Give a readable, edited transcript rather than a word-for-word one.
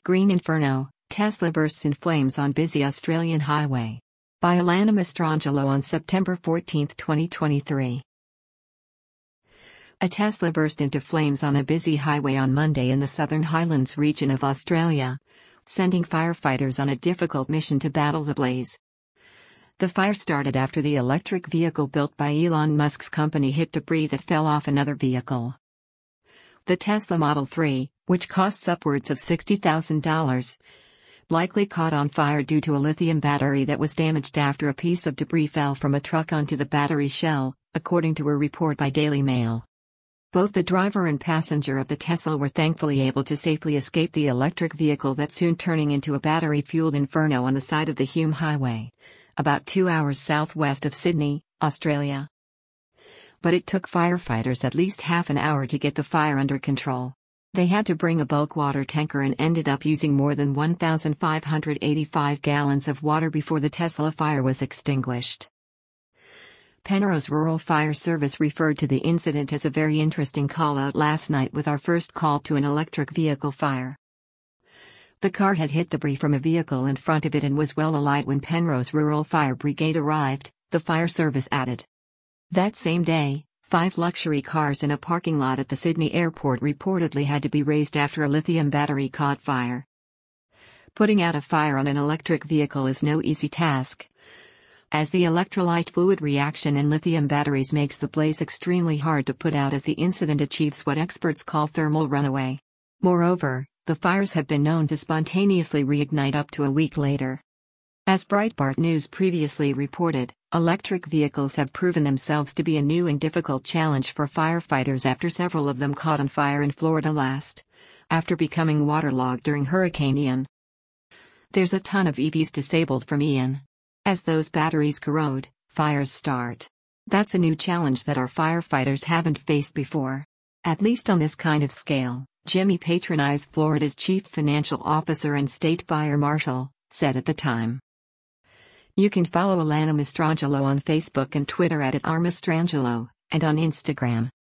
Green Inferno, Tesla bursts in flames on busy Australian highway. By Alana Mastrangelo on September 14, 2023. A Tesla burst into flames on a busy highway on Monday in the Southern Highlands region of Australia, sending firefighters on a difficult mission to battle the blaze. The fire started after the electric vehicle built by Elon Musk's company hit debris that fell off another vehicle. The Tesla Model 3, which costs upwards of $60,000, likely caught on fire due to a lithium battery that was damaged after a piece of debris fell from a truck onto the battery shell, according to a report by Daily Mail. Both the driver and passenger of the Tesla were thankfully able to safely escape the electric vehicle that soon turning into a battery-fueled inferno on the side of the Hume Highway, about 2 hours southwest of Sydney, Australia. But it took firefighters at least half an hour to get the fire under control. They had to bring a bulk water tanker and ended up using more than 1,585 gallons of water before the Tesla fire was extinguished. Penrose Rural Fire Service referred to the incident as a very interesting call-out last night with our first call to an electric vehicle fire. The car had hit debris from a vehicle in front of it and was well alight when Penrose Rural Fire Brigade arrived, the fire service added. That same day, 5 luxury cars in a parking lot at the Sydney airport reportedly had to be raised after a lithium battery caught fire. Putting out a fire on an electric vehicle is no easy task, as the electrolyte fluid reaction in lithium batteries makes the blaze extremely hard to put out as the incident achieves what experts call thermal runaway. Moreover, the fires have been known to spontaneously reignite up to a week later. As Breitbart News previously reported, electric vehicles have proven themselves to be a new and difficult challenge for firefighters after several of them caught on fire in Florida after becoming waterlogged during Hurricane Ian. There's a ton of EVs disabled from Ian. As those batteries corrode, fires start. That's a new challenge that our firefighters haven't faced before. At least on this kind of scale, Jimmy Patronize, Florida's chief financial officer and state fire marshal, said at the time. You can follow Alana Mastrangelo on Facebook and Twitter @RMastrangelo, and on Instagram